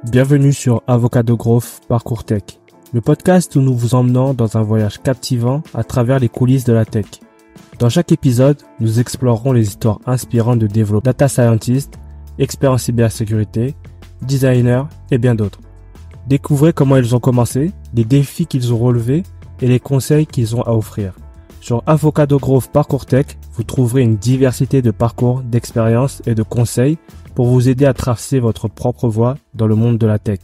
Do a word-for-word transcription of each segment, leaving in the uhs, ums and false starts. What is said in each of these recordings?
Bienvenue sur Avocado Growth Parcours Tech, le podcast où nous vous emmenons dans un voyage captivant à travers les coulisses de la tech. Dans chaque épisode, nous explorerons les histoires inspirantes de développeurs, data scientists, experts en cybersécurité, designers et bien d'autres. Découvrez comment ils ont commencé, les défis qu'ils ont relevés et les conseils qu'ils ont à offrir. Sur Avocado Growth Parcours Tech, vous trouverez une diversité de parcours, d'expériences et de conseils pour vous aider à tracer votre propre voie dans le monde de la tech.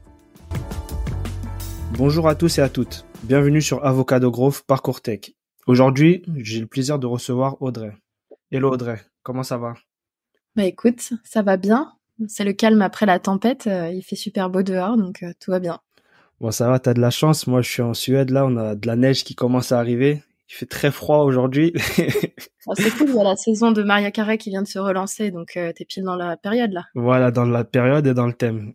Bonjour à tous et à toutes. Bienvenue sur Avocado Growth Parcours Tech. Aujourd'hui, j'ai le plaisir de recevoir Audrey. Hello Audrey, comment ça va? Bah écoute, ça va bien. C'est le calme après la tempête. Euh, il fait super beau dehors, donc euh, tout va bien. Bon, ça va, t'as de la chance. Moi, je suis en Suède, là, on a de la neige qui commence à arriver. Il fait très froid aujourd'hui. Oh, c'est cool, il y a la saison de Maria Carey qui vient de se relancer, donc euh, t'es pile dans la période là. Voilà, dans la période et dans le thème.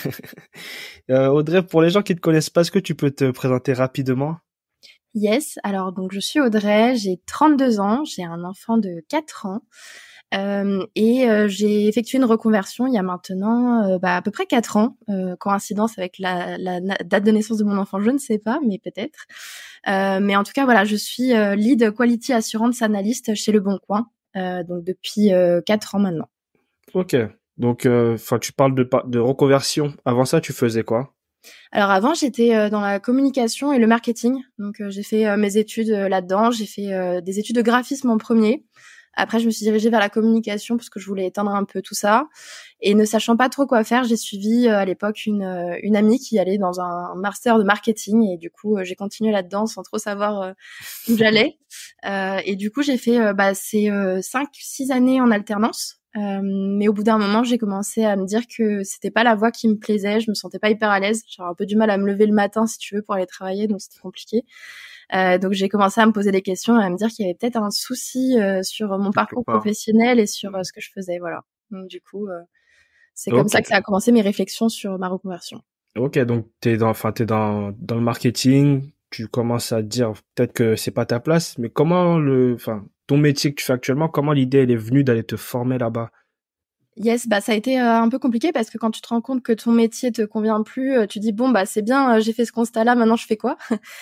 euh, Audrey, pour les gens qui ne te connaissent pas, est-ce que tu peux te présenter rapidement? Yes, alors donc je suis Audrey, j'ai trente-deux ans, j'ai un enfant de quatre ans. Euh, et euh, j'ai effectué une reconversion il y a maintenant euh, bah, à peu près quatre ans. Euh, coïncidence avec la, la na- date de naissance de mon enfant, je ne sais pas, mais peut-être. Euh, mais en tout cas, voilà, je suis euh, lead quality assurance analyst chez Le Bon Coin, euh, donc depuis euh, quatre ans maintenant. Ok, donc enfin tu parles de, pa- de reconversion. Avant ça, tu faisais quoi? Alors avant, j'étais euh, dans la communication et le marketing, donc euh, j'ai fait euh, mes études euh, là-dedans. J'ai fait euh, des études de graphisme en premier. Après, je me suis dirigée vers la communication parce que je voulais éteindre un peu tout ça. Et ne sachant pas trop quoi faire, j'ai suivi euh, à l'époque une, euh, une amie qui allait dans un master de marketing. Et du coup, euh, j'ai continué là-dedans sans trop savoir euh, où j'allais. Euh, et du coup, j'ai fait euh, bah, ces euh, cinq, six années en alternance. Euh, mais au bout d'un moment, j'ai commencé à me dire que c'était pas la voie qui me plaisait. Je me sentais pas hyper à l'aise. J'avais un peu du mal à me lever le matin, si tu veux, pour aller travailler. Donc, c'était compliqué. Euh, donc j'ai commencé à me poser des questions et à me dire qu'il y avait peut-être un souci euh, sur mon Quelque parcours part. professionnel et sur euh, ce que je faisais, voilà. Donc du coup, euh, c'est comme Ok. ça que ça a commencé mes réflexions sur ma reconversion. Ok, donc t'es dans, enfin t'es dans dans le marketing. Tu commences à te dire peut-être que c'est pas ta place, mais comment le, enfin ton métier que tu fais actuellement, comment l'idée elle est venue d'aller te former là-bas? Yes, bah ça a été euh, un peu compliqué parce que quand tu te rends compte que ton métier te convient plus, euh, tu dis bon bah c'est bien, euh, j'ai fait ce constat-là, maintenant je fais quoi?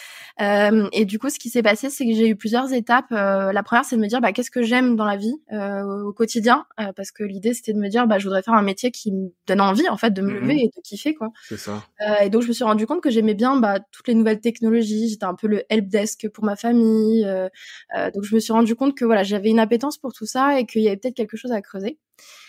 Euh, et du coup, ce qui s'est passé, c'est que j'ai eu plusieurs étapes. Euh, la première, c'est de me dire bah qu'est-ce que j'aime dans la vie euh, au quotidien, euh, parce que l'idée c'était de me dire bah je voudrais faire un métier qui me donne envie en fait de me lever Mhm. et de kiffer quoi. C'est ça. Euh, et donc je me suis rendu compte que j'aimais bien bah toutes les nouvelles technologies. J'étais un peu le helpdesk pour ma famille. Euh, euh, donc je me suis rendu compte que voilà j'avais une appétence pour tout ça et qu'il y avait peut-être quelque chose à creuser.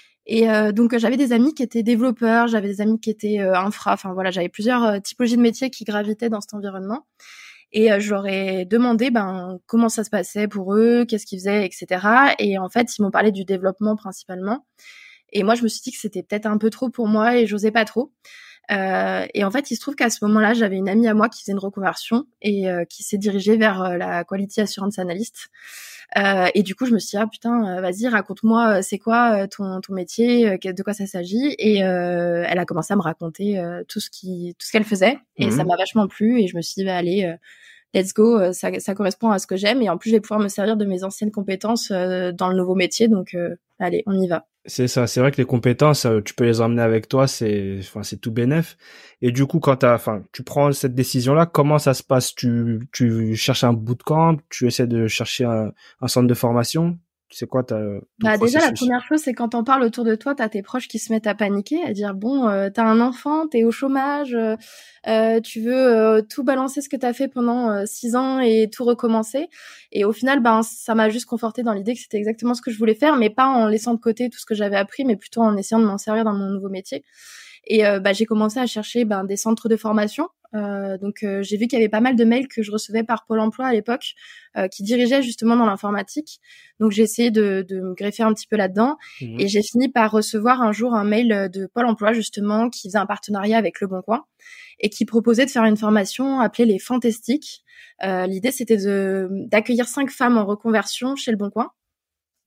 Et euh, donc euh, j'avais des amis qui étaient développeurs, j'avais des amis qui étaient euh, infra, enfin voilà, j'avais plusieurs euh, typologies de métiers qui gravitaient dans cet environnement. Et euh, je leur ai demandé ben comment ça se passait pour eux, qu'est-ce qu'ils faisaient, et cetera. Et en fait, ils m'ont parlé du développement principalement. Et moi, je me suis dit que c'était peut-être un peu trop pour moi et j'osais pas trop. Euh, et en fait, il se trouve qu'à ce moment-là, j'avais une amie à moi qui faisait une reconversion et euh, qui s'est dirigée vers euh, la Quality Assurance Analyst. Euh, et du coup, je me suis dit, ah putain, euh, vas-y, raconte-moi, euh, c'est quoi euh, ton, ton métier, euh, de quoi ça s'agit. Et euh, elle a commencé à me raconter euh, tout ce qui, tout ce qu'elle faisait. Et ça Mhm. m'a vachement plu. Et je me suis dit, bah, allez, euh, let's go, euh, ça, ça correspond à ce que j'aime. Et en plus, je vais pouvoir me servir de mes anciennes compétences euh, dans le nouveau métier. Donc, euh, allez, on y va. C'est ça, c'est vrai que les compétences, euh, tu peux les emmener avec toi, c'est, enfin, c'est tout bénef. Et du coup, quand t'as, enfin, tu prends cette décision-là, comment ça se passe? Tu, tu cherches un bootcamp, tu essaies de chercher un, un centre de formation? C'est quoi ta, ton Bah déjà la processus? première chose c'est quand t'en parles autour de toi, t'as tes proches qui se mettent à paniquer, à dire bon euh, t'as un enfant, t'es au chômage, euh, euh, tu veux euh, tout balancer ce que t'as fait pendant euh, six ans et tout recommencer. Et au final ben ça m'a juste conforté dans l'idée que c'était exactement ce que je voulais faire, mais pas en laissant de côté tout ce que j'avais appris, mais plutôt en essayant de m'en servir dans mon nouveau métier. Et euh, bah, j'ai commencé à chercher ben, des centres de formation. Euh, donc euh, j'ai vu qu'il y avait pas mal de mails que je recevais par Pôle emploi à l'époque euh, qui dirigeaient justement dans l'informatique. Donc j'ai essayé de, de me greffer un petit peu là-dedans Mhm. et j'ai fini par recevoir un jour un mail de Pôle emploi justement qui faisait un partenariat avec Le Bon Coin et qui proposait de faire une formation appelée les Fantastiques. Euh, l'idée c'était de d'accueillir cinq femmes en reconversion chez Le Bon Coin.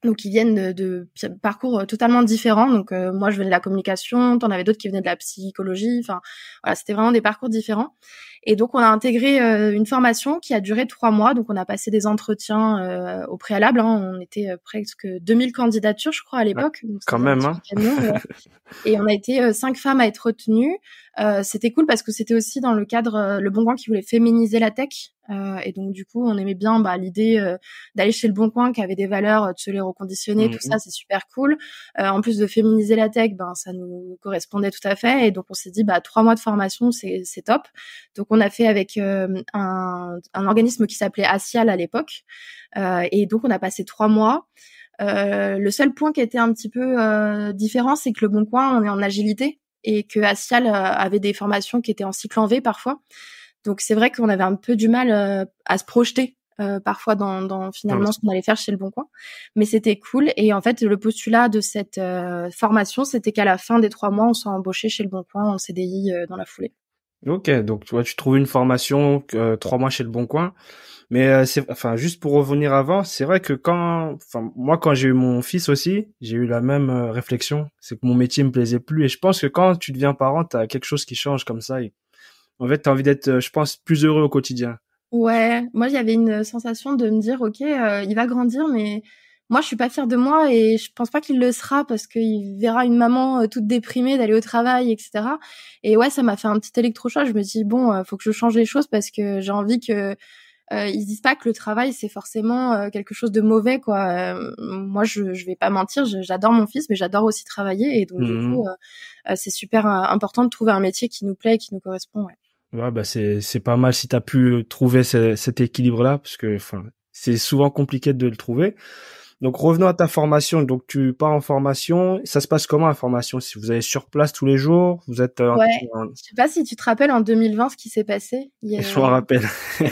Donc ils viennent de, de parcours totalement différents. Donc euh, moi je venais de la communication, t'en avais d'autres qui venaient de la psychologie. Enfin voilà, c'était vraiment des parcours différents. Et donc on a intégré euh, une formation qui a duré trois mois. Donc on a passé des entretiens euh, au préalable. Hein. On était euh, presque deux mille candidatures, je crois, à Ouais, l'époque. Donc quand c'était un même, petit hein. peu camion. Ouais. Et on a été euh, cinq femmes à être retenues. Euh, c'était cool parce que c'était aussi dans le cadre euh, Le Bon Coin qui voulait féminiser la tech. Euh, et donc du coup, on aimait bien bah, l'idée euh, d'aller chez Le Bon Coin qui avait des valeurs, de se les reconditionner, Mhm. tout ça, c'est super cool. Euh, en plus de féminiser la tech, ben ça nous correspondait tout à fait. Et donc on s'est dit bah trois mois de formation, c'est c'est top. Donc on a fait avec euh, un, un organisme qui s'appelait Asial à l'époque. Euh, et donc on a passé trois mois. Euh, le seul point qui était un petit peu euh, différent, c'est que Le Bon Coin, on est en agilité et que Asial euh, avait des formations qui étaient en cycle en V parfois. Donc c'est vrai qu'on avait un peu du mal euh, à se projeter euh, parfois dans, dans Non, finalement ce qu'on allait faire chez Le Bon Coin. Mais c'était cool. Et en fait, le postulat de cette euh, formation, c'était qu'à la fin des trois mois, on soit embauché chez Le Bon Coin en C D I euh, dans la foulée. ok, donc tu vois, tu trouves une formation, euh, trois mois chez Le Bon Coin. Mais euh, c'est, enfin, juste pour revenir avant, c'est vrai que quand, enfin, moi, quand j'ai eu mon fils aussi, j'ai eu la même euh, réflexion. C'est que mon métier me plaisait plus. Et je pense que quand tu deviens parent, t'as quelque chose qui change comme ça. Et en fait, t'as envie d'être, euh, je pense, plus heureux au quotidien. Ouais, moi il y avait une sensation de me dire ok, euh, il va grandir, mais moi je suis pas fière de moi et je pense pas qu'il le sera parce qu'il verra une maman euh, toute déprimée d'aller au travail, et cetera. Et ouais, ça m'a fait un petit électrochoc. Je me dis bon, euh, faut que je change les choses parce que j'ai envie que euh, ils se disent pas que le travail c'est forcément euh, quelque chose de mauvais quoi. Euh, moi je je vais pas mentir, je- j'adore mon fils, mais j'adore aussi travailler et donc du coup Mhm. euh, euh, c'est super euh, important de trouver un métier qui nous plaît, et qui nous correspond. Ouais. Ouais, bah c'est c'est pas mal si t'as pu trouver ce- cet équilibre-là, parce que, enfin, c'est souvent compliqué de le trouver. Donc revenons à ta formation. Donc tu pars en formation. Ça se passe comment la formation? Si vous allez sur place tous les jours, vous êtes euh, Ouais, en... je sais pas si tu te rappelles en deux mille vingt ce qui s'est passé. Il y Je a- m'en rappelle.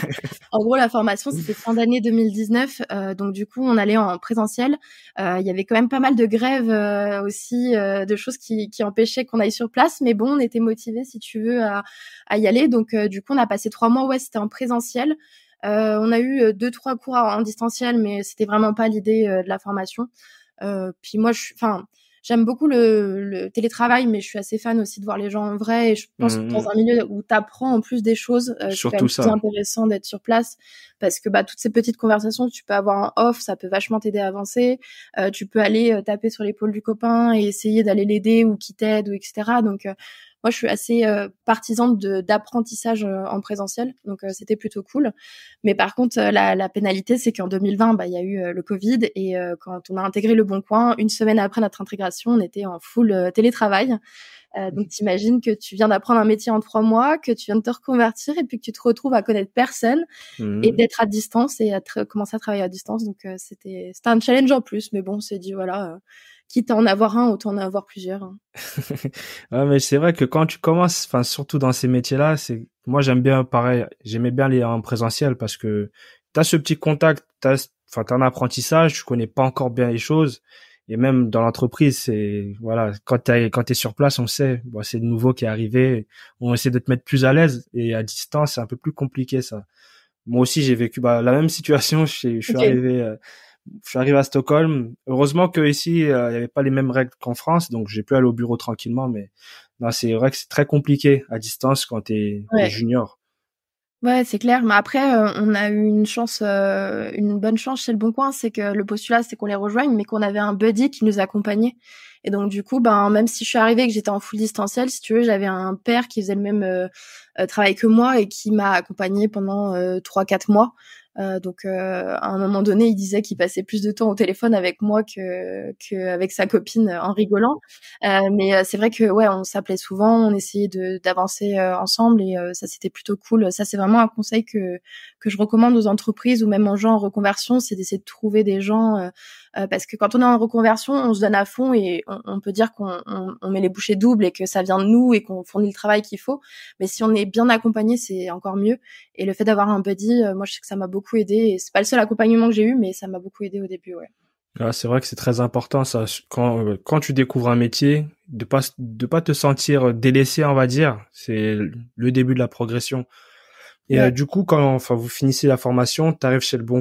En gros, la formation, c'était fin d'année deux mille dix-neuf, euh, donc du coup, on allait en présentiel. Euh, il y avait quand même pas mal de grèves euh, aussi, euh, de choses qui, qui empêchaient qu'on aille sur place, mais bon, on était motivés, si tu veux, à, à y aller. Donc euh, du coup, on a passé trois mois, ouais, c'était en présentiel. Euh, on a eu euh, deux, trois cours en distanciel, mais c'était vraiment pas l'idée euh, de la formation. Euh, puis moi, je, enfin, j'aime beaucoup le, le télétravail, mais je suis assez fan aussi de voir les gens en vrai. Et je pense que dans Mhm. un milieu où tu apprends en plus des choses, euh, c'est quand Surtout même plus ça. intéressant d'être sur place parce que bah toutes ces petites conversations que tu peux avoir en off, ça peut vachement t'aider à avancer. Euh, tu peux aller euh, taper sur l'épaule du copain et essayer d'aller l'aider ou qu'il t'aide ou et cetera. Donc euh, moi, je suis assez euh, partisane de d'apprentissage euh, en présentiel, donc euh, c'était plutôt cool. Mais par contre, euh, la, la pénalité, c'est qu'en deux mille vingt, bah, il y a eu euh, le Covid et euh, quand on a intégré Le Bon Coin, une semaine après notre intégration, on était en full euh, télétravail. Euh, donc t'imagines que tu viens d'apprendre un métier en trois mois, que tu viens de te reconvertir et puis que tu te retrouves à connaître personne et Mhm. d'être à distance et à tra- commencer à travailler à distance. Donc euh, c'était c'était un challenge en plus, mais bon, on s'est dit voilà, euh, quitte à en avoir un, autant en avoir plusieurs. Hein. Ouais, mais c'est vrai que quand tu commences, enfin, surtout dans ces métiers-là, c'est, moi, j'aime bien, pareil, j'aimais bien les en présentiel parce que t'as ce petit contact, t'as, enfin, t'as un apprentissage, tu connais pas encore bien les choses. Et même dans l'entreprise, c'est, voilà, quand t'es, quand t'es sur place, on sait, bon, c'est le nouveau qui est arrivé, on essaie de te mettre plus à l'aise. Et à distance, c'est un peu plus compliqué, ça. Moi aussi, j'ai vécu, bah, la même situation. Je, suis- je suis Ok. arrivé, euh, je suis arrivé à Stockholm. Heureusement que ici, euh, il y avait pas les mêmes règles qu'en France, donc j'ai pu aller au bureau tranquillement. Mais non, c'est vrai que c'est très compliqué à distance quand t'es, t'es Ouais. junior. Ouais, c'est clair. Mais après, euh, on a eu une chance, euh, une bonne chance chez Le Bon Coin, c'est que le postulat, c'est qu'on les rejoigne, mais qu'on avait un buddy qui nous accompagnait. Et donc, du coup, ben, même si je suis arrivée et que j'étais en full distanciel, si tu veux, j'avais un père qui faisait le même euh, euh, travail que moi et qui m'a accompagnée pendant euh, trois, quatre mois. Euh, donc, euh, à un moment donné, il disait qu'il passait plus de temps au téléphone avec moi que, que avec sa copine euh, en rigolant. Euh, mais euh, c'est vrai que ouais, on s'appelait souvent, on essayait de d'avancer euh, ensemble et euh, ça c'était plutôt cool. Ça c'est vraiment un conseil que que je recommande aux entreprises ou même aux gens en reconversion, c'est d'essayer de trouver des gens euh, euh, parce que quand on est en reconversion, on se donne à fond et on, on peut dire qu'on on, on met les bouchées doubles et que ça vient de nous et qu'on fournit le travail qu'il faut. Mais si on est bien accompagné, c'est encore mieux. Et le fait d'avoir un buddy, euh, moi je sais que ça m'a beaucoup aidé et c'est pas le seul accompagnement que j'ai eu, mais ça m'a beaucoup aidé au début, ouais. Ouais, c'est vrai que c'est très important, ça. Quand, euh, quand tu découvres un métier, de pas, de pas te sentir délaissé, on va dire. C'est le début de la progression. Et euh, Ouais. du coup, quand, enfin, vous finissez la formation, t'arrives chez Le Bon Coin.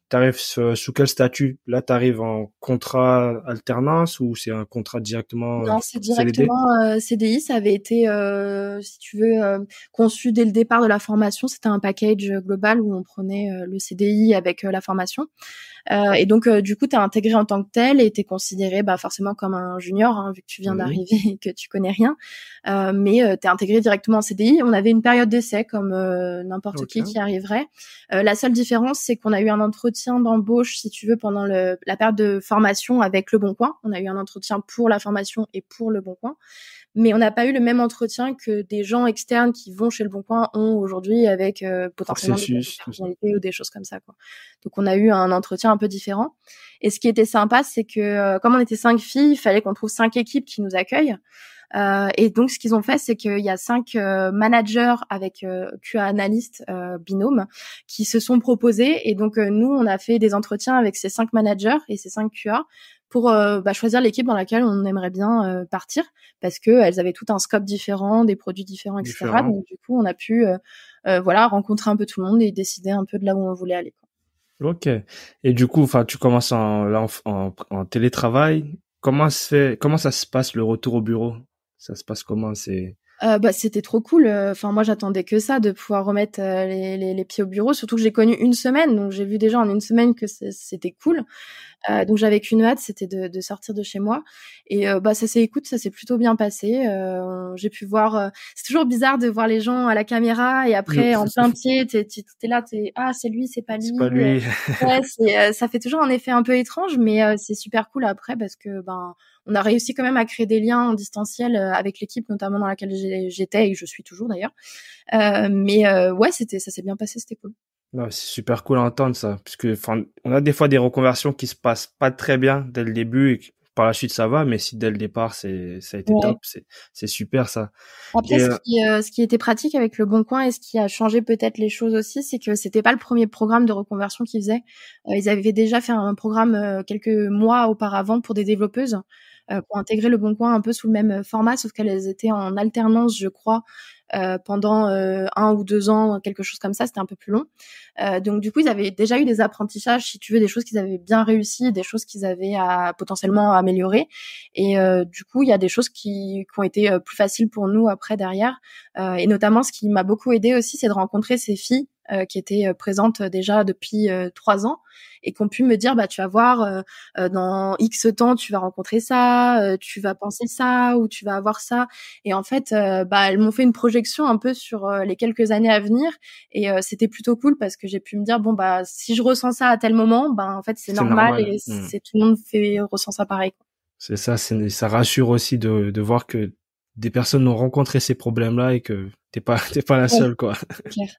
t'arrives sous, sous quel statut? Là, t'arrives en contrat alternance ou c'est un contrat directement euh, Non, c'est C D D? directement euh, C D I. Ça avait été, euh, si tu veux, euh, conçu dès le départ de la formation. C'était un package global où on prenait euh, le C D I avec euh, la formation. Euh, et donc, euh, du coup, tu es intégré en tant que tel et tu es considéré bah, forcément comme un junior, hein, vu que tu viens Oui. d'arriver et que tu connais rien. Euh, mais euh, tu es intégré directement en C D I. On avait une période d'essai comme euh, n'importe Ok. qui qui arriverait. Euh, la seule différence, c'est qu'on a eu un entretien d'embauche, si tu veux, pendant le, la période de formation avec Le Bon Coin. On a eu un entretien pour la formation et pour Le Bon Coin. Mais on n'a pas eu le même entretien que des gens externes qui vont chez Le Bon Coin ont aujourd'hui avec euh, potentiellement des personnalités ou des choses comme ça, quoi. Donc on a eu un entretien un peu différent. Et ce qui était sympa, c'est que euh, comme on était cinq filles, il fallait qu'on trouve cinq équipes qui nous accueillent. Euh, et donc ce qu'ils ont fait, c'est qu'il y a cinq euh, managers avec euh, Q A analystes euh, binôme qui se sont proposés. Et donc euh, nous, on a fait des entretiens avec ces cinq managers et ces cinq Q A pour euh, bah, choisir l'équipe dans laquelle on aimerait bien euh, partir, parce que elles avaient tout un scope différent, des produits différents, et cetera. Différent. Donc du coup, on a pu euh, euh, voilà rencontrer un peu tout le monde et décider un peu de là où on voulait aller, quoi. Ok. Et du coup, enfin, tu commences en, là, en, en, en télétravail. Comment se fait, comment ça se passe le retour au bureau? Ça se passe comment? C'est Euh, bah c'était trop cool. Enfin moi j'attendais que ça, de pouvoir remettre euh, les, les, les pieds au bureau. Surtout que j'ai connu une semaine, donc j'ai vu déjà en une semaine que c'était cool. Euh, donc j'avais qu'une hâte, c'était de, de sortir de chez moi. Et euh, bah ça s'est, écoute, ça s'est plutôt bien passé. Euh, j'ai pu voir. Euh, c'est toujours bizarre de voir les gens à la caméra et après en plein pied, t'es, t'es, t'es là, t'es ah c'est lui, c'est pas lui. C'est pas lui. Ouais, c'est, euh, ça fait toujours un effet un peu étrange, mais euh, c'est super cool après parce que ben on a réussi quand même à créer des liens en distanciel avec l'équipe, notamment dans laquelle j'étais et que je suis toujours d'ailleurs. Euh, mais euh, ouais, c'était, ça s'est bien passé, c'était cool. Non, c'est super cool à entendre ça, parce que enfin, on a des fois des reconversions qui se passent pas très bien dès le début et par la suite ça va, mais si dès le départ c'est ça a été ouais. top, c'est c'est super ça. Après, et ce, euh... qui, euh, ce qui était pratique avec Le Bon Coin et ce qui a changé peut-être les choses aussi, c'est que c'était pas le premier programme de reconversion qu'ils faisaient. Euh, ils avaient déjà fait un programme euh, quelques mois auparavant pour des développeuses euh, pour intégrer Le Bon Coin un peu sous le même format, sauf qu'elles étaient en alternance, je crois. Euh, pendant euh, un ou deux ans, quelque chose comme ça, c'était un peu plus long. Euh, donc du coup, ils avaient déjà eu des apprentissages, si tu veux, des choses qu'ils avaient bien réussi, des choses qu'ils avaient à potentiellement améliorer. Et euh, du coup, il y a des choses qui, qui ont été euh, plus faciles pour nous après derrière. Euh, et notamment, ce qui m'a beaucoup aidé aussi, c'est de rencontrer ces filles euh, qui étaient euh, présentes déjà depuis euh, trois ans et qui ont pu me dire, bah tu vas voir, euh, euh, dans X temps, tu vas rencontrer ça, euh, tu vas penser ça ou tu vas avoir ça. Et en fait, euh, bah elles m'ont fait une projection un peu sur euh, les quelques années à venir. Et euh, c'était plutôt cool parce que j'ai pu me dire, bon bah si je ressens ça à tel moment, bah en fait c'est, c'est normal, normal et mmh. c'est tout le monde fait ressent ça pareil. C'est ça, c'est, ça rassure aussi de de voir que des personnes ont rencontré ces problèmes-là et que t'es pas t'es pas la ouais, seule quoi. Clair.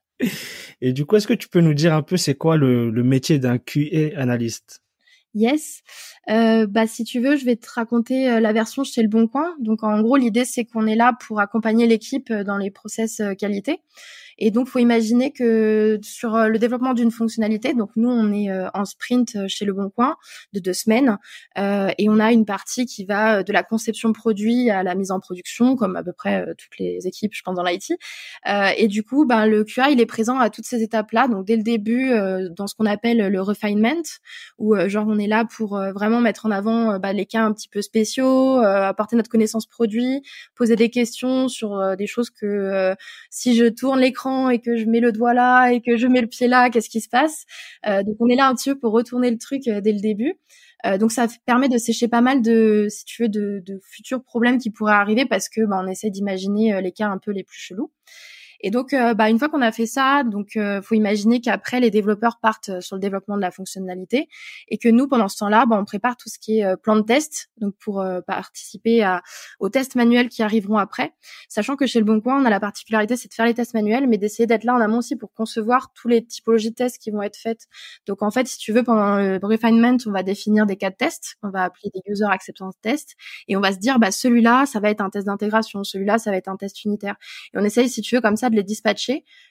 Et du coup, est-ce que tu peux nous dire un peu c'est quoi le le métier d'un Q A analyste? Yes. Euh, bah si tu veux, je vais te raconter euh, la version chez Le Bon Coin. Donc en gros, l'idée c'est qu'on est là pour accompagner l'équipe dans les process euh, qualité. Et donc, faut imaginer que sur le développement d'une fonctionnalité, donc nous, on est en sprint chez Le Bon Coin de deux semaines, euh, et on a une partie qui va de la conception produit à la mise en production, comme à peu près euh, toutes les équipes, je pense, dans l'I T. Euh, et du coup, ben le Q A, il est présent à toutes ces étapes-là. Donc dès le début, euh, dans ce qu'on appelle le refinement, où euh, genre on est là pour euh, vraiment mettre en avant euh, bah, les cas un petit peu spéciaux, euh, apporter notre connaissance produit, poser des questions sur euh, des choses que euh, si je tourne l'écran et que je mets le doigt là et que je mets le pied là, qu'est-ce qui se passe? euh, Donc on est là un petit peu pour retourner le truc euh, dès le début. Euh, donc ça permet de sécher pas mal de, si tu veux, de, de futurs problèmes qui pourraient arriver parce que bah, on essaie d'imaginer euh, les cas un peu les plus chelous. Et donc, euh, bah, une fois qu'on a fait ça, donc euh, faut imaginer qu'après les développeurs partent sur le développement de la fonctionnalité et que nous, pendant ce temps-là, bah, on prépare tout ce qui est euh, plan de test, donc pour euh, participer à, aux tests manuels qui arriveront après. Sachant que chez Le Bon Coin, on a la particularité, c'est de faire les tests manuels, mais d'essayer d'être là en amont aussi pour concevoir tous les typologies de tests qui vont être faites. Donc en fait, si tu veux, pendant le refinement, on va définir des cas de tests, on va appeler des user acceptance tests, et on va se dire, bah celui-là, ça va être un test d'intégration, celui-là, ça va être un test unitaire. Et on essaye, si tu veux, comme ça, de les dispatcher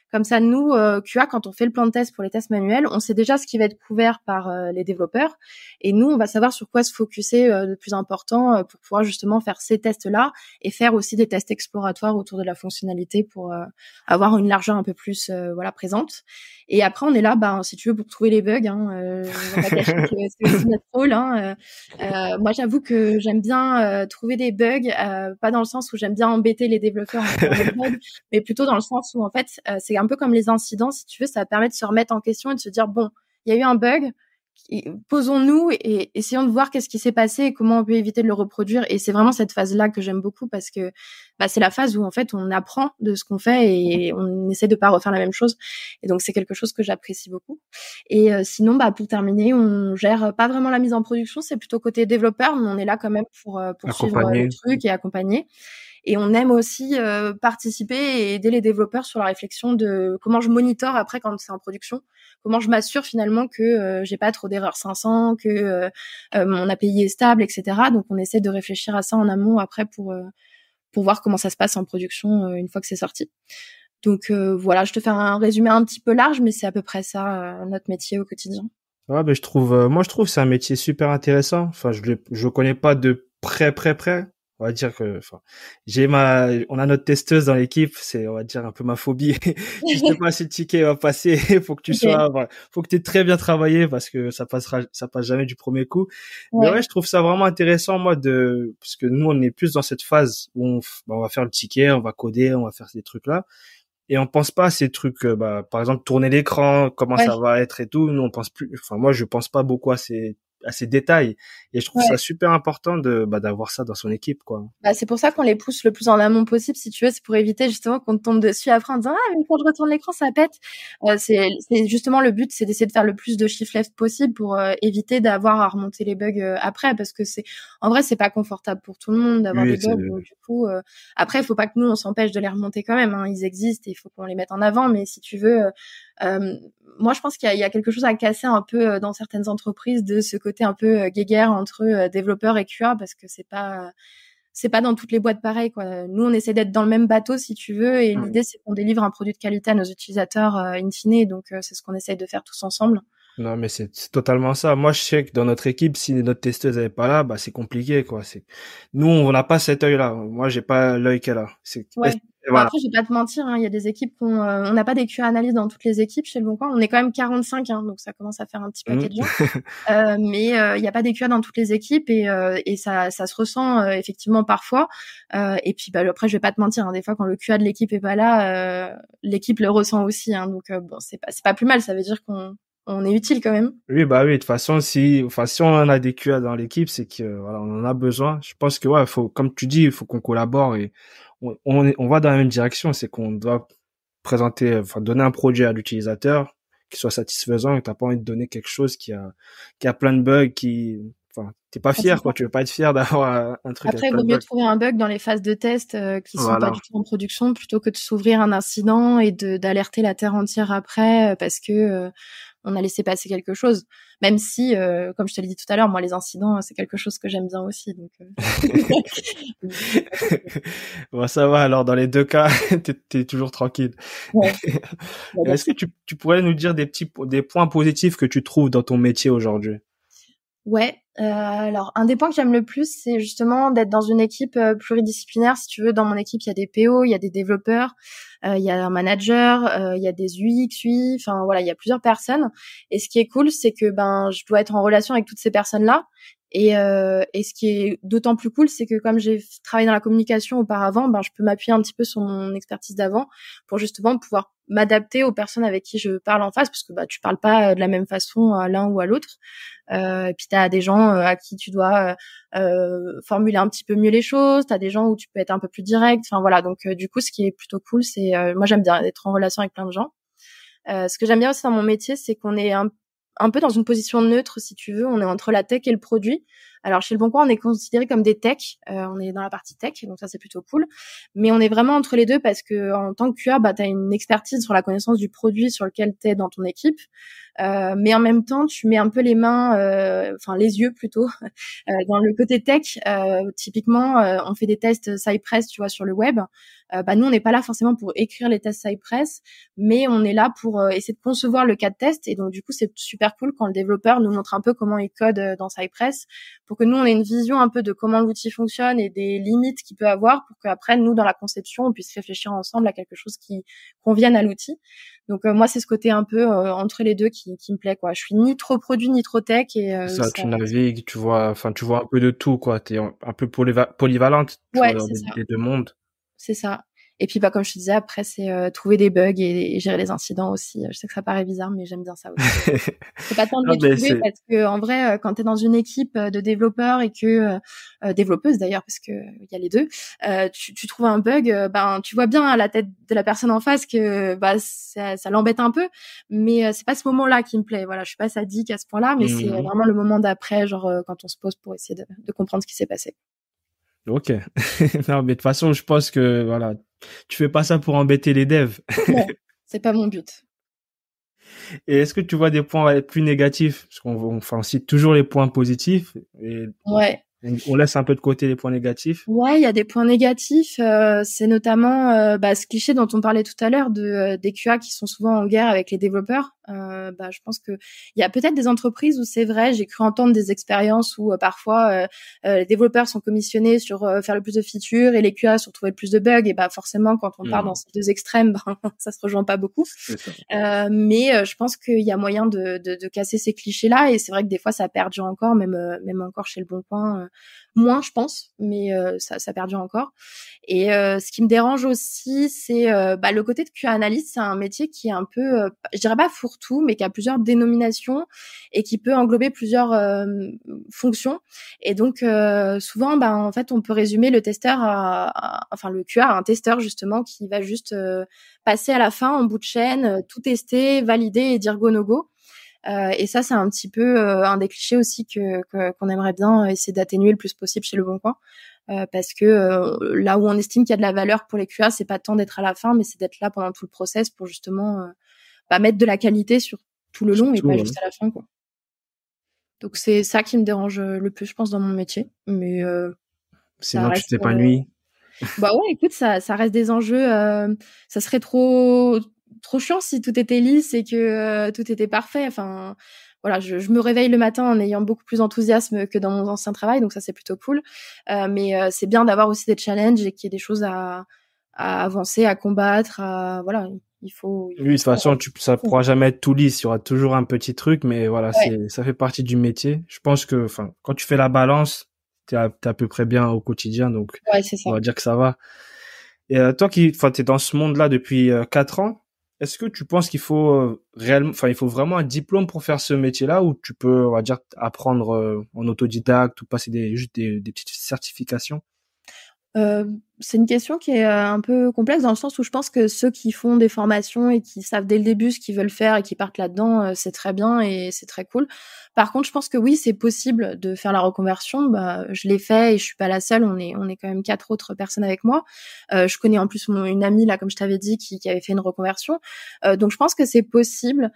Comme ça, nous, euh, Q A, quand on fait le plan de test pour les tests manuels, on sait déjà ce qui va être couvert par euh, les développeurs. Et nous, on va savoir sur quoi se focuser euh, de plus important euh, pour pouvoir justement faire ces tests-là et faire aussi des tests exploratoires autour de la fonctionnalité pour euh, avoir une largeur un peu plus euh, voilà présente. Et après, on est là, bah, si tu veux, pour trouver les bugs. Hein, euh, on va pas cacher que c'est aussi notre rôle. Hein, euh, euh, moi, j'avoue que j'aime bien euh, trouver des bugs, euh, pas dans le sens où j'aime bien embêter les développeurs en trouvant des bugs, mais plutôt dans le sens où, en fait, euh, c'est un peu comme les incidents, si tu veux, ça permet de se remettre en question et de se dire, bon, il y a eu un bug, posons-nous et essayons de voir qu'est-ce qui s'est passé et comment on peut éviter de le reproduire. Et c'est vraiment cette phase-là que j'aime beaucoup parce que bah, c'est la phase où en fait on apprend de ce qu'on fait et on essaie de pas refaire la même chose. Et donc c'est quelque chose que j'apprécie beaucoup. Et euh, sinon, bah pour terminer, on gère pas vraiment la mise en production, c'est plutôt côté développeur, mais on est là quand même pour euh, pour suivre le truc et accompagner. Et on aime aussi euh, participer et aider les développeurs sur la réflexion de comment je monitore après quand c'est en production, comment je m'assure finalement que euh, j'ai pas trop d'erreurs cinq cents, que euh, euh, mon A P I est stable, et cetera. Donc on essaie de réfléchir à ça en amont après pour euh, pour voir comment ça se passe en production euh, une fois que c'est sorti. Donc euh, voilà, je te fais un résumé un petit peu large, mais c'est à peu près ça euh, notre métier au quotidien. Ouais, ben je trouve, euh, moi je trouve que c'est un métier super intéressant. Enfin, je le, je le connais pas de près, près, près. On va dire que, enfin, j'ai ma, on a notre testeuse dans l'équipe, c'est, on va dire, un peu ma phobie. Je sais pas si le ticket va passer, faut que tu okay. sois, voilà, faut que tu aies très bien travaillé parce que ça passera, ça passe jamais du premier coup. Ouais. Mais ouais, je trouve ça vraiment intéressant, moi, de, parce que nous, on est plus dans cette phase où on, bah, on va faire le ticket, on va coder, on va faire ces trucs-là. Et on pense pas à ces trucs, bah, par exemple, tourner l'écran, comment ouais. ça va être et tout. Nous, on pense plus, enfin, moi, je pense pas beaucoup à ces, à ces détails. Et je trouve ouais. ça super important de, bah, d'avoir ça dans son équipe, quoi. Bah, c'est pour ça qu'on les pousse le plus en amont possible, si tu veux. C'est pour éviter justement qu'on te tombe dessus après en disant, ah, mais quand je retourne l'écran, ça pète. Euh, c'est, c'est justement le but, c'est d'essayer de faire le plus de shift left possible pour euh, éviter d'avoir à remonter les bugs euh, après, parce que c'est, en vrai, c'est pas confortable pour tout le monde d'avoir oui, des bugs. Donc, du coup, euh, après, il faut pas que nous, on s'empêche de les remonter quand même, hein. Ils existent et il faut qu'on les mette en avant. Mais si tu veux, euh, euh, moi, je pense qu'il y a, il y a quelque chose à casser un peu dans certaines entreprises de ce côté un peu euh, guéguerre entre euh, développeurs et Q A, parce que c'est pas, c'est pas dans toutes les boîtes pareil, quoi. Nous, on essaie d'être dans le même bateau, si tu veux, et mmh. l'idée, c'est qu'on délivre un produit de qualité à nos utilisateurs euh, in fine, donc euh, c'est ce qu'on essaie de faire tous ensemble. Non, mais c'est, c'est totalement ça. Moi, je sais que dans notre équipe, si notre testeuse n'est pas là, bah c'est compliqué, quoi. C'est, nous, on n'a pas cet œil-là. Moi, j'ai pas l'œil qu'elle a. C'est, ouais. Voilà. Bon, après, je vais pas te mentir, hein, il y a des équipes qu'on, euh, on n'a pas des Q A analystes dans toutes les équipes chez Le Bon Coin. On est quand même quarante-cinq, hein, donc ça commence à faire un petit paquet mmh. de gens. euh, mais euh, il y a pas des Q A dans toutes les équipes et, euh, et ça, ça se ressent euh, effectivement parfois. Euh, et puis, bah, après, je vais pas te mentir, hein, des fois quand le Q A de l'équipe est pas là, euh, l'équipe le ressent aussi. Hein, donc euh, bon, c'est pas, c'est pas plus mal. Ça veut dire qu'on on est utile quand même. Oui, bah oui, de toute façon, si, enfin, si on en a des Q A dans l'équipe, c'est que, voilà, on en a besoin. Je pense que, ouais, faut, comme tu dis, il faut qu'on collabore et on, on, est, on va dans la même direction. C'est qu'on doit présenter, enfin, donner un produit à l'utilisateur qui soit satisfaisant et t'as pas envie de donner quelque chose qui a, qui a plein de bugs, qui, enfin, t'es pas fier, quoi. Tu veux pas être fier d'avoir un truc. Après, il vaut mieux trouver un bug dans les phases de test euh, qui sont voilà. pas du tout en production plutôt que de s'ouvrir un incident et de, d'alerter la terre entière après parce que, euh, on a laissé passer quelque chose, même si, euh, comme je te l'ai dit tout à l'heure, moi les incidents c'est quelque chose que j'aime bien aussi. Donc, euh... bon, ça va. Alors dans les deux cas, t'es, t'es toujours tranquille. Ouais. Est-ce que tu, tu pourrais nous dire des petits, des points positifs que tu trouves dans ton métier aujourd'hui? Ouais. Euh, alors, un des points que j'aime le plus, c'est justement d'être dans une équipe euh, pluridisciplinaire. Si tu veux, dans mon équipe, il y a des P O, il y a des développeurs, euh, il y a un manager, euh, il y a des U X, U I, enfin voilà, il y a plusieurs personnes. Et ce qui est cool, c'est que ben je dois être en relation avec toutes ces personnes-là. Et, euh, et ce qui est d'autant plus cool, c'est que comme j'ai travaillé dans la communication auparavant, ben je peux m'appuyer un petit peu sur mon expertise d'avant pour justement pouvoir m'adapter aux personnes avec qui je parle en face, parce que bah tu parles pas de la même façon à l'un ou à l'autre. Euh, et puis t'as des gens à qui tu dois euh, formuler un petit peu mieux les choses, t'as des gens où tu peux être un peu plus direct. Enfin voilà, donc euh, du coup, ce qui est plutôt cool, c'est euh, moi j'aime bien être en relation avec plein de gens. Euh, ce que j'aime bien aussi dans mon métier, c'est qu'on est un un peu dans une position neutre, si tu veux. On est entre la tech et le produit. Alors chez Le Bon Coin, on est considéré comme des techs, euh, on est dans la partie tech, donc ça c'est plutôt cool. Mais on est vraiment entre les deux parce que en tant que Q A, bah t'as une expertise sur la connaissance du produit sur lequel t'es dans ton équipe, euh, mais en même temps tu mets un peu les mains, euh, enfin les yeux plutôt, euh, dans le côté tech. Euh, typiquement, euh, on fait des tests Cypress, tu vois, sur le web. Euh, bah nous on n'est pas là forcément pour écrire les tests Cypress, mais on est là pour euh, essayer de concevoir le cas de test. Et donc du coup c'est super cool quand le développeur nous montre un peu comment il code euh, dans Cypress, pour que nous on ait une vision un peu de comment l'outil fonctionne et des limites qu'il peut avoir, pour qu'après nous dans la conception on puisse réfléchir ensemble à quelque chose qui convienne à l'outil. Donc euh, moi c'est ce côté un peu euh, entre les deux qui, qui me plaît, quoi. Je suis ni trop produit ni trop tech, et euh, Ça, ça... tu navigues, tu vois, enfin, tu vois un peu de tout, quoi. T'es un un peu polyva- polyvalente, tu vois, Ouais, dans c'est les, ça. les deux mondes. C'est ça. Et puis, bah, comme je te disais, après, c'est euh, trouver des bugs et, et gérer les incidents aussi. Je sais que ça paraît bizarre, mais j'aime bien ça aussi. C'est pas tant de Non, les mais trouver, c'est, parce que en vrai, euh, quand tu es dans une équipe euh, de développeurs et que euh, euh, développeuses d'ailleurs, parce que il y a les deux, euh, tu, tu trouves un bug, euh, ben tu vois bien à la tête de la personne en face que bah ça, ça l'embête un peu, mais euh, c'est pas ce moment-là qui me plaît. Voilà, je suis pas sadique à ce point-là, mais c'est Mhm. vraiment le moment d'après, genre euh, quand on se pose pour essayer de, de comprendre ce qui s'est passé. Ok. Non, mais de toute façon, je pense que, voilà, tu fais pas ça pour embêter les devs. Non, c'est pas mon but. Et est-ce que tu vois des points ouais, plus négatifs? Parce qu'on on, enfin, on cite toujours les points positifs et Ouais. on, on laisse un peu de côté les points négatifs. Ouais, il y a des points négatifs. Euh, c'est notamment euh, bah, ce cliché dont on parlait tout à l'heure de euh, des Q A qui sont souvent en guerre avec les développeurs. Euh, bah, je pense que il y a peut-être des entreprises où c'est vrai. J'ai cru entendre des expériences où euh, parfois euh, euh, les développeurs sont commissionnés sur euh, faire le plus de features et les Q A sur trouver le plus de bugs. Et bah forcément, quand on part dans Mhm. ces deux extrêmes, ben, ça se rejoint pas beaucoup. C'est ça. Euh, mais euh, je pense qu'il y a moyen de, de, de casser ces clichés-là. Et c'est vrai que des fois, ça perdure encore, même euh, même encore chez Le Bon Coin. Euh, moins je pense, mais euh, ça ça perdure encore. Et euh, ce qui me dérange aussi, c'est euh, bah, le côté de Q A analyst. C'est un métier qui est un peu, euh, je dirais pas fourre-tout, mais qui a plusieurs dénominations et qui peut englober plusieurs euh, fonctions. Et donc euh, souvent, bah, en fait, on peut résumer le testeur à, à- enfin le Q A à un testeur justement qui va juste euh, passer à la fin en bout de chaîne, euh, tout tester, valider et dire go no go. Euh, et ça, c'est un petit peu euh, un des clichés aussi que, que qu'on aimerait bien essayer d'atténuer le plus possible chez Le Bon Coin, euh, parce que euh, là où on estime qu'il y a de la valeur pour les Q A, c'est pas tant d'être à la fin, mais c'est d'être là pendant tout le process pour justement euh, bah, mettre de la qualité sur tout le long et Surtout, pas hein. juste à la fin, quoi. Donc c'est ça qui me dérange le plus, je pense, dans mon métier, mais euh, ça Sinon, tu reste. Euh... t'épanouis. Bah ouais, écoute, ça, ça reste des enjeux. Euh, ça serait trop, trop chiant si tout était lisse et que euh, tout était parfait. Enfin, voilà, je, je me réveille le matin en ayant beaucoup plus d'enthousiasme que dans mon ancien travail, donc ça c'est plutôt cool. Euh, mais euh, c'est bien d'avoir aussi des challenges et qu'il y ait des choses à, à avancer, à combattre. À, voilà, il faut, il Oui, de faut toute façon, tu, ça pourra jamais être tout lisse. Il y aura toujours un petit truc, mais voilà, Ouais, c'est, ça fait partie du métier. Je pense que, enfin, quand tu fais la balance, t'es à, t'es à peu près bien au quotidien, donc ouais, c'est on ça. va dire que ça va. Et euh, toi qui, enfin, t'es dans ce monde-là depuis euh, quatre ans, est-ce que tu penses qu'il faut euh, réellement, enfin, il faut vraiment un diplôme pour faire ce métier-là, ou tu peux, on va dire, apprendre euh, en autodidacte ou passer des, juste des, des petites certifications? Euh, c'est une question qui est euh, un peu complexe dans le sens où je pense que ceux qui font des formations et qui savent dès le début ce qu'ils veulent faire et qui partent là-dedans, euh, c'est très bien et c'est très cool. Par contre, je pense que oui, c'est possible de faire la reconversion. Bah, je l'ai fait et je suis pas la seule. On est, on est quand même quatre autres personnes avec moi. Euh, je connais en plus mon, une amie là, comme je t'avais dit, qui, qui avait fait une reconversion. Euh, donc, je pense que c'est possible.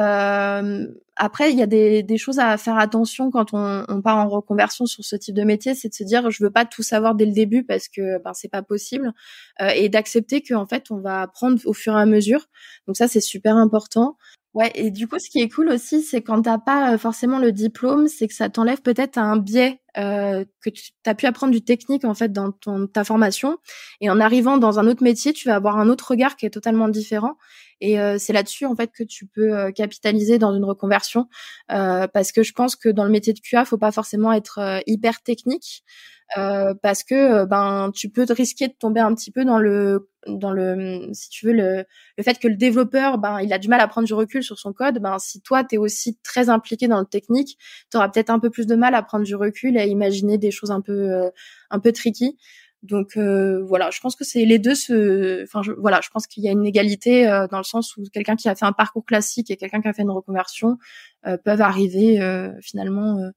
Euh, après, il y a des, des choses à faire attention quand on, on part en reconversion sur ce type de métier, c'est de se dire je veux pas tout savoir dès le début parce que ben c'est pas possible, euh, et d'accepter qu'en fait on va apprendre au fur et à mesure. Donc ça c'est super important. Ouais, et du coup ce qui est cool aussi c'est quand t'as pas euh, forcément le diplôme, c'est que ça t'enlève peut-être un biais euh, que tu as pu apprendre du technique en fait dans ton ta formation, et en arrivant dans un autre métier, tu vas avoir un autre regard qui est totalement différent. Et euh, c'est là-dessus en fait que tu peux euh, capitaliser dans une reconversion, euh, parce que je pense que dans le métier de Q A, faut pas forcément être euh, hyper technique, euh, parce que euh, ben tu peux te risquer de tomber un petit peu dans le dans le si tu veux le le fait que le développeur ben il a du mal à prendre du recul sur son code. Ben si toi t'es aussi très impliqué dans le technique, t'auras peut-être un peu plus de mal à prendre du recul et à imaginer des choses un peu euh, un peu tricky. Donc euh, voilà, je pense que c'est les deux se enfin je, voilà, je pense qu'il y a une égalité euh, dans le sens où quelqu'un qui a fait un parcours classique et quelqu'un qui a fait une reconversion euh, peuvent arriver euh, finalement euh,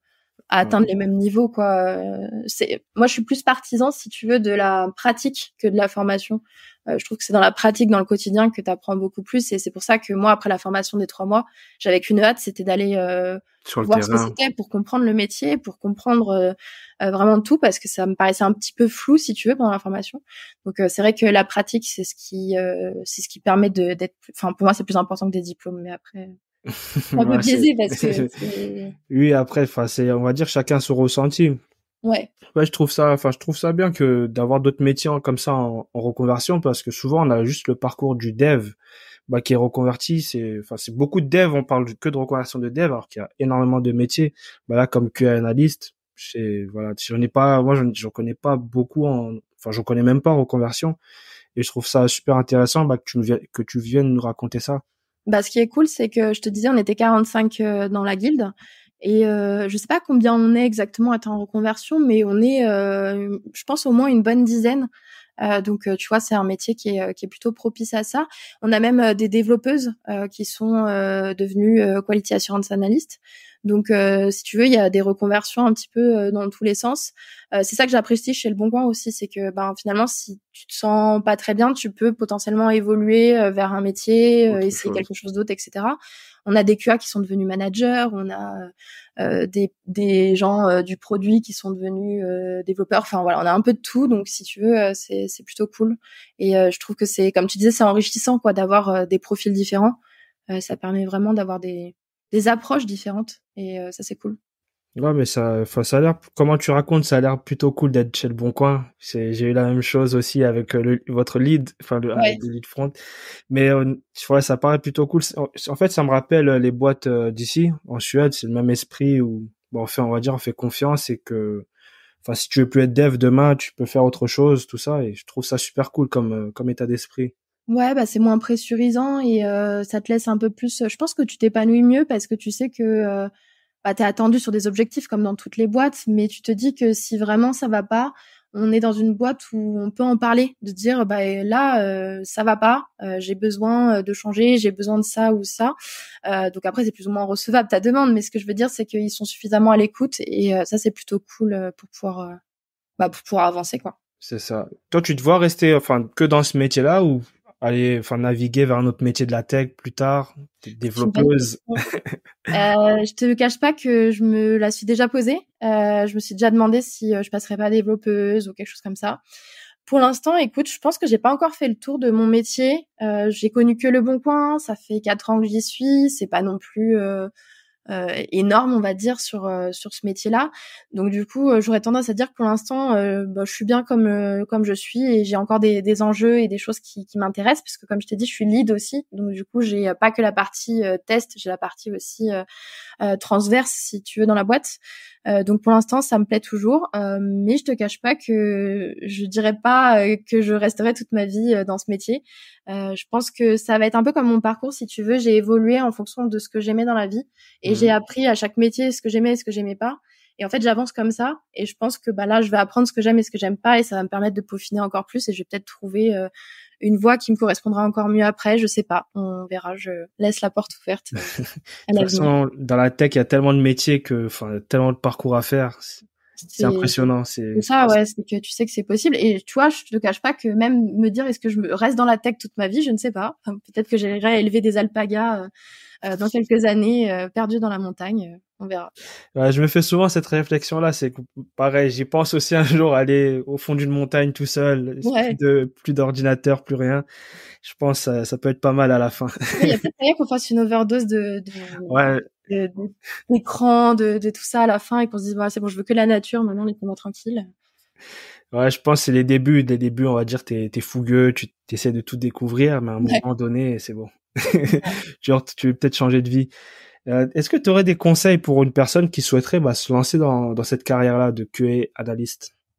à atteindre ouais. les mêmes niveaux, quoi. C'est, moi, je suis plus partisan, si tu veux, de la pratique que de la formation. Euh, je trouve que c'est dans la pratique, dans le quotidien, que tu apprends beaucoup plus. Et c'est pour ça que moi, après la formation des trois mois, j'avais qu'une hâte, c'était d'aller euh, sur le voir terrain. Ce que c'était pour comprendre le métier, pour comprendre euh, euh, vraiment tout, parce que ça me paraissait un petit peu flou, si tu veux, pendant la formation. Donc, euh, c'est vrai que la pratique, c'est ce qui, euh, c'est ce qui permet de, d'être. Enfin, pour moi, c'est plus important que des diplômes, mais après. Un peu ouais, biaisé parce que c'est... oui, après, enfin, c'est, on va dire, chacun son ressenti. Ouais. Ouais, je trouve ça, enfin, je trouve ça bien que d'avoir d'autres métiers comme ça en, en reconversion, parce que souvent on a juste le parcours du dev, bah, qui est reconverti. C'est, enfin, c'est beaucoup de dev. On parle que de reconversion de dev, alors qu'il y a énormément de métiers. Bah là, comme Q A analyste, c'est, voilà, j'en ai pas, moi, j'en, j'en connais pas beaucoup en, enfin, j'en connais même pas en reconversion. Et je trouve ça super intéressant, bah, que tu nous, que tu viennes nous raconter ça. Bah, ce qui est cool, c'est que je te disais, on était quarante-cinq euh, dans la guilde. Et euh, je sais pas combien on est exactement à être en reconversion, mais on est, euh, je pense, au moins une bonne dizaine. Euh, donc, euh, tu vois, c'est un métier qui est, qui est plutôt propice à ça. On a même euh, des développeuses euh, qui sont euh, devenues euh, Quality Assurance Analyst. Donc, euh, si tu veux, il y a des reconversions un petit peu euh, dans tous les sens. Euh, c'est ça que j'apprécie chez Le Bon Coin aussi, c'est que, ben, finalement, si tu te sens pas très bien, tu peux potentiellement évoluer euh, vers un métier, euh, essayer chose. quelque chose d'autre, et cetera. On a des Q A qui sont devenus managers, on a euh, des, des gens euh, du produit qui sont devenus euh, développeurs. Enfin voilà, on a un peu de tout. Donc si tu veux, euh, c'est, c'est plutôt cool. Et euh, je trouve que c'est, comme tu disais, c'est enrichissant quoi d'avoir euh, des profils différents. Euh, ça permet vraiment d'avoir des, des approches différentes. Et euh, ça c'est cool. Ouais, mais ça, enfin, ça a l'air, comment tu racontes, ça a l'air plutôt cool d'être chez Le Bon Coin. C'est, j'ai eu la même chose aussi avec le, votre lead, enfin, le, ouais. le lead front. Mais, euh, ouais, ça paraît plutôt cool. En fait, ça me rappelle les boîtes euh, d'ici, en Suède. C'est le même esprit où, bon, enfin, on va dire, on fait confiance et que, enfin, si tu veux plus être dev demain, tu peux faire autre chose, tout ça. Et je trouve ça super cool comme, euh, comme état d'esprit. Ouais, bah, c'est moins pressurisant et euh, ça te laisse un peu plus, je pense que tu t'épanouis mieux parce que tu sais que, euh, bah, t'es attendu sur des objectifs comme dans toutes les boîtes, mais tu te dis que si vraiment ça va pas, on est dans une boîte où on peut en parler, de dire bah là euh, ça va pas, euh, j'ai besoin de changer, j'ai besoin de ça ou ça. Euh, donc après c'est plus ou moins recevable ta demande, mais ce que je veux dire c'est qu'ils sont suffisamment à l'écoute et euh, ça c'est plutôt cool pour pouvoir euh, bah pour pouvoir avancer quoi. C'est ça. Toi tu te vois rester enfin que dans ce métier-là ou aller enfin naviguer vers un autre métier de la tech plus tard, développeuse? Euh, je te cache pas que je me la suis déjà posée. Euh, je me suis déjà demandé si euh, je passerais pas développeuse ou quelque chose comme ça. Pour l'instant, écoute, je pense que j'ai pas encore fait le tour de mon métier. Euh, j'ai connu que Le Bon Coin. Ça fait quatre ans que j'y suis. C'est pas non plus euh, euh, énorme, on va dire, sur euh, sur ce métier-là. Donc du coup, euh, j'aurais tendance à dire que pour l'instant, euh, bah, je suis bien comme euh, comme je suis et j'ai encore des, des enjeux et des choses qui, qui m'intéressent parce que comme je t'ai dit, je suis lead aussi. Donc du coup, j'ai pas que la partie euh, test, j'ai la partie aussi euh, euh, transverse, si tu veux, dans la boîte. Euh, donc pour l'instant, ça me plaît toujours, euh, mais je te cache pas que je dirais pas euh, que je resterai toute ma vie euh, dans ce métier. Euh, je pense que ça va être un peu comme mon parcours, si tu veux. J'ai évolué en fonction de ce que j'aimais dans la vie et mmh. j'ai appris à chaque métier ce que j'aimais et ce que j'aimais pas. Et en fait, j'avance comme ça et je pense que bah là, je vais apprendre ce que j'aime et ce que j'aime pas et ça va me permettre de peaufiner encore plus et je vais peut-être trouver euh, une voie qui me correspondra encore mieux après, je sais pas, on verra, je laisse la porte ouverte. De toute façon, dans la tech, il y a tellement de métiers que, enfin, tellement de parcours à faire. C'est, c'est, c'est impressionnant. C'est, c'est ça, ouais, c'est que tu sais que c'est possible. Et tu vois, je te cache pas que même me dire est-ce que je reste dans la tech toute ma vie, je ne sais pas. Enfin, peut-être que j'irai élever des alpagas euh, euh, dans quelques années, euh, perdus dans la montagne. Euh, on verra. Ouais, je me fais souvent cette réflexion-là. C'est que, pareil, j'y pense aussi un jour aller au fond d'une montagne tout seul, ouais. plus de, plus d'ordinateur, plus rien. Je pense que ça, ça peut être pas mal à la fin. Il y a peut-être moyen qu'on fasse une overdose de, de, ouais. de, de, d'écran, de, de tout ça à la fin et qu'on se dise, voilà, c'est bon, je veux que la nature, maintenant, laissez-moi tranquille. Ouais, je pense que c'est les débuts. Des débuts, on va dire, t'es, t'es fougueux, tu essaies de tout découvrir, mais à un ouais. moment donné, c'est bon. Genre, tu veux peut-être changer de vie. Euh, est-ce que tu aurais des conseils pour une personne qui souhaiterait bah, se lancer dans, dans cette carrière-là de Q A analyste? Ouais.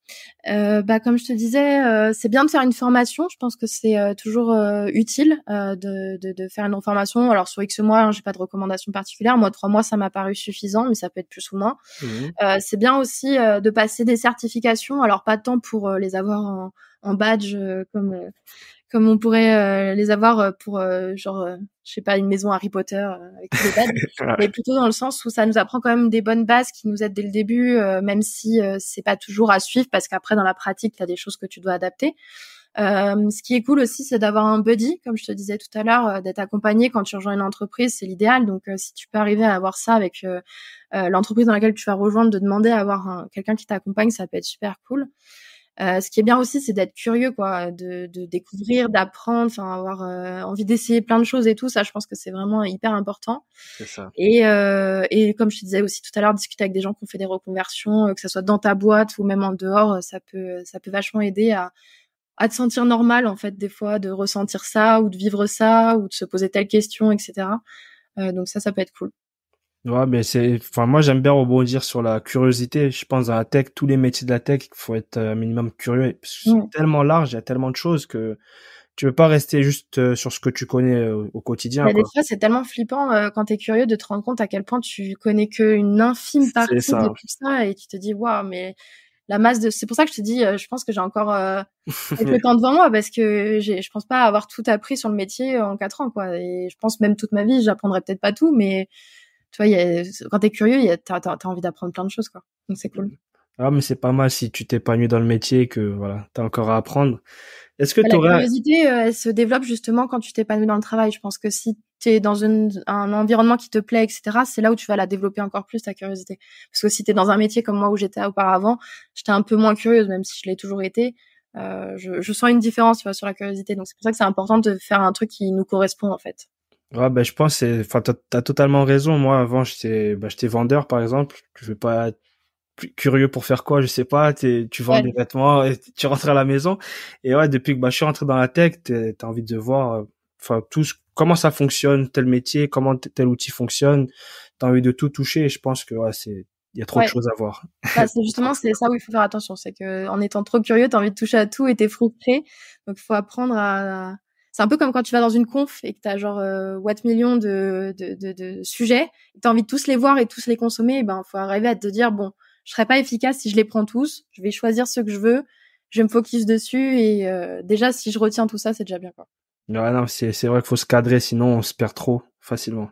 Euh, bah comme je te disais, euh, c'est bien de faire une formation. Je pense que c'est euh, toujours euh, utile euh, de, de, de faire une formation. Alors sur X mois, hein, j'ai pas de recommandation particulière. Moi, trois mois, ça m'a paru suffisant, mais ça peut être plus ou moins. Mmh. Euh, c'est bien aussi euh, de passer des certifications. Alors pas tant pour euh, les avoir en, en badge euh, comme euh, comme on pourrait euh, les avoir pour euh, genre euh, je sais pas une maison Harry Potter euh, avec tous les badges, mais plutôt dans le sens où ça nous apprend quand même des bonnes bases qui nous aident dès le début, euh, même si euh, c'est pas toujours à suivre parce qu'après dans la pratique t'as des choses que tu dois adapter. Euh, ce qui est cool aussi, c'est d'avoir un buddy, comme je te disais tout à l'heure, euh, d'être accompagné quand tu rejoins une entreprise, c'est l'idéal. Donc euh, si tu peux arriver à avoir ça avec euh, euh, l'entreprise dans laquelle tu vas rejoindre, de demander à avoir un, quelqu'un qui t'accompagne, ça peut être super cool. Euh, ce qui est bien aussi, c'est d'être curieux, quoi, de, de découvrir, d'apprendre, enfin avoir euh, envie d'essayer plein de choses et tout. Ça, je pense que c'est vraiment hyper important. C'est ça. Et, euh, et comme je te disais aussi tout à l'heure, discuter avec des gens qui ont fait des reconversions, que ça soit dans ta boîte ou même en dehors, ça peut, ça peut vachement aider à, à te sentir normal, en fait, des fois, de ressentir ça ou de vivre ça ou de se poser telle question, et cetera. Euh, donc ça, ça peut être cool. Ouais, mais c'est, enfin, moi, j'aime bien rebondir sur la curiosité. Je pense dans la tech, tous les métiers de la tech, il faut être un minimum curieux. Parce que ouais. C'est tellement large, il y a tellement de choses que tu veux pas rester juste sur ce que tu connais au, au quotidien. Mais quoi. Des fois, c'est tellement flippant euh, quand t'es curieux de te rendre compte à quel point tu connais qu'une infime partie de tout ça et tu te dis, waouh, mais la masse de, c'est pour ça que je te dis, euh, je pense que j'ai encore euh, quelques temps devant moi parce que j'ai, je pense pas avoir tout appris sur le métier en quatre ans, quoi. Et je pense même toute ma vie, j'apprendrai peut-être pas tout, mais tu vois, y a, quand t'es curieux, y a, t'as, t'as, t'as envie d'apprendre plein de choses, quoi. Donc c'est cool. Ah, mais c'est pas mal si tu t'épanouis dans le métier et que voilà, t'as encore à apprendre. Est-ce que la t'aurais... curiosité, euh, elle se développe justement quand tu t'épanouis dans le travail. Je pense que si t'es dans une, un environnement qui te plaît, et cetera, c'est là où tu vas la développer encore plus, ta curiosité. Parce que si t'es dans un métier comme moi où j'étais auparavant, j'étais un peu moins curieuse, même si je l'ai toujours été. Euh, je, je sens une différence, tu vois, sur la curiosité. Donc c'est pour ça que c'est important de faire un truc qui nous correspond, en fait. Ouais, ben, je pense, c'est, enfin, t'as, t'as totalement raison. Moi, avant, j'étais, bah, j'étais vendeur, par exemple. Je vais pas être curieux pour faire quoi, je sais pas. T'es, tu vends ouais. des vêtements et tu rentres à la maison. Et ouais, depuis que, bah, je suis rentré dans la tech, t'as envie de voir, enfin, tout, comment ça fonctionne, tel métier, comment tel outil fonctionne. T'as envie de tout toucher et je pense que, ouais, c'est, il y a trop ouais. de choses à voir. Bah, c'est justement, c'est ça où il faut faire attention. C'est que, en étant trop curieux, t'as envie de toucher à tout et t'es frustré. Donc, il faut apprendre à, c'est un peu comme quand tu vas dans une conf et que t'as genre euh, watt millions de, de, de, de sujets, et que t'as envie de tous les voir et tous les consommer, et ben faut arriver à te dire bon, je serai pas efficace si je les prends tous, je vais choisir ceux que je veux, je vais me focus dessus et euh, déjà si je retiens tout ça, c'est déjà bien quoi. Ouais, non, c'est c'est vrai qu'il faut se cadrer sinon on se perd trop facilement.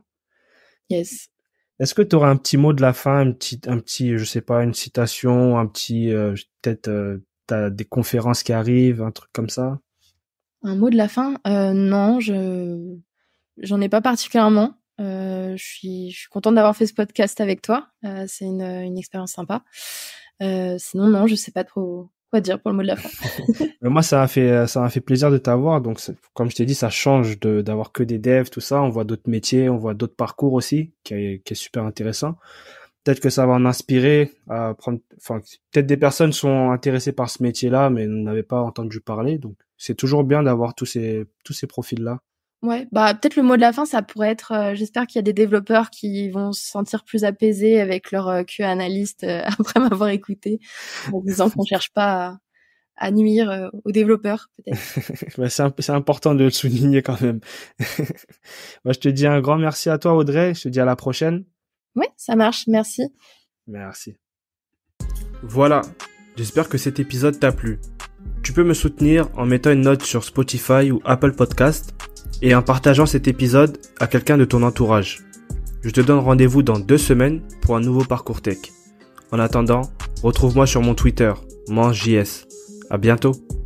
Yes. Est-ce que tu auras un petit mot de la fin, un petit un petit je sais pas, une citation, un petit euh, peut-être euh, t'as des conférences qui arrivent, un truc comme ça? Un mot de la fin, euh, non, je j'en ai pas particulièrement. Euh, je suis je suis contente d'avoir fait ce podcast avec toi. Euh, c'est une une expérience sympa. Euh, sinon non, je sais pas trop quoi dire pour le mot de la fin. Moi, ça m'a fait ça m'a fait plaisir de t'avoir. Donc, comme je t'ai dit, ça change de d'avoir que des devs, tout ça. On voit d'autres métiers, on voit d'autres parcours aussi, qui est qui est super intéressant. Peut-être que ça va en inspirer à prendre. Enfin, peut-être des personnes sont intéressées par ce métier-là, mais n'avaient pas entendu parler. Donc, c'est toujours bien d'avoir tous ces tous ces profils-là. Ouais, bah peut-être le mot de la fin, ça pourrait être. Euh, j'espère qu'il y a des développeurs qui vont se sentir plus apaisés avec leur euh, Q A analyste euh, après m'avoir écouté, en disant qu'on cherche pas à, à nuire euh, aux développeurs, peut-être. bah, c'est, un, c'est important de le souligner quand même. bah, je te dis un grand merci à toi, Audrey. Je te dis à la prochaine. Ouais, ça marche. Merci. Merci. Voilà. J'espère que cet épisode t'a plu. Tu peux me soutenir en mettant une note sur Spotify ou Apple Podcast et en partageant cet épisode à quelqu'un de ton entourage. Je te donne rendez-vous dans deux semaines pour un nouveau parcours tech. En attendant, retrouve-moi sur mon Twitter, MangeJS. À bientôt.